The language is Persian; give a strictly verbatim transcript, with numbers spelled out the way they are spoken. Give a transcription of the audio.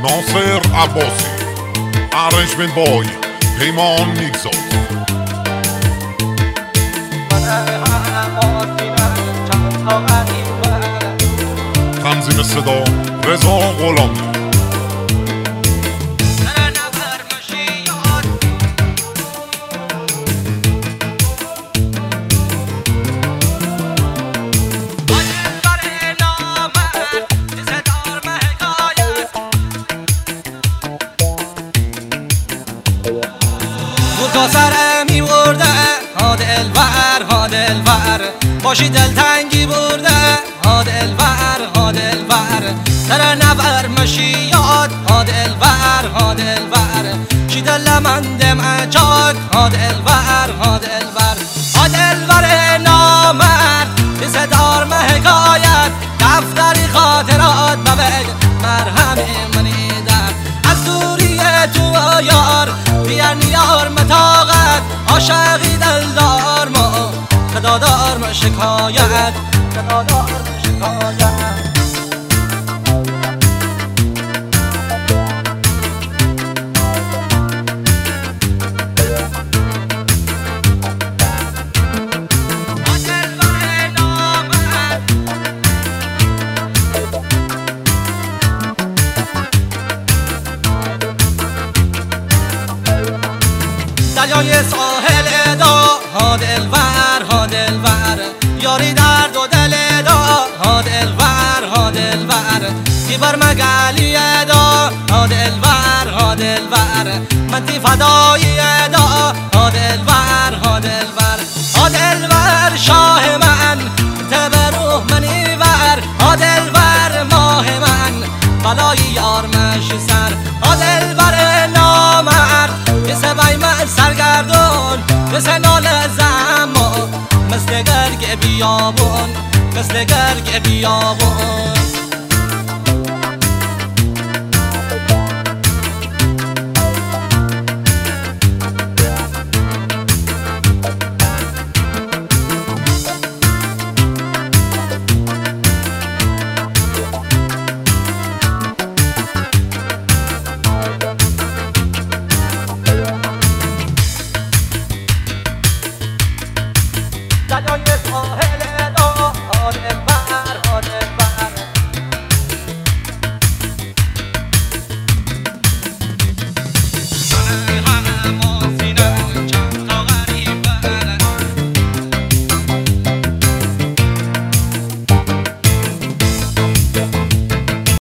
ناصر عباسی، ارنجمنت بای پیمان نیکزاد. تنظیم صدا رضا غلامی. تا سر می برده ها دلبر ها دلبر، باشی دلتنگی برده ها دلبر ها دلبر، سر نبر مشیاد ها دلبر ها دلبر، چی دل من دم جاد ها دلبر ها دلبر، ها دلبر نامرد قصه دار حکایت، دفتری خاطرات ببگ مرهم منی در از دوری تو یار بیان یار متاقت، عاشقی دلدار ما خدادار ما شکایت، خدادار ما شکایت. دریای ساحل دا ها دلبر ها دلبر، یاری درد و دل دا ها دلبر ها دلبر، دیبر مگلی دا ها دلبر ها دلبر، منتی فدایی دا ها دلبر ها دلبر، ها دلبر شاه من تب روح منی بر، ها دلبر ماه من بلای یار مشی سر، ها دلبر نامرد قصه بیمه سرگردون، قصه نال زمان مثل گرگ بیابون، مثل گرگ بیابون.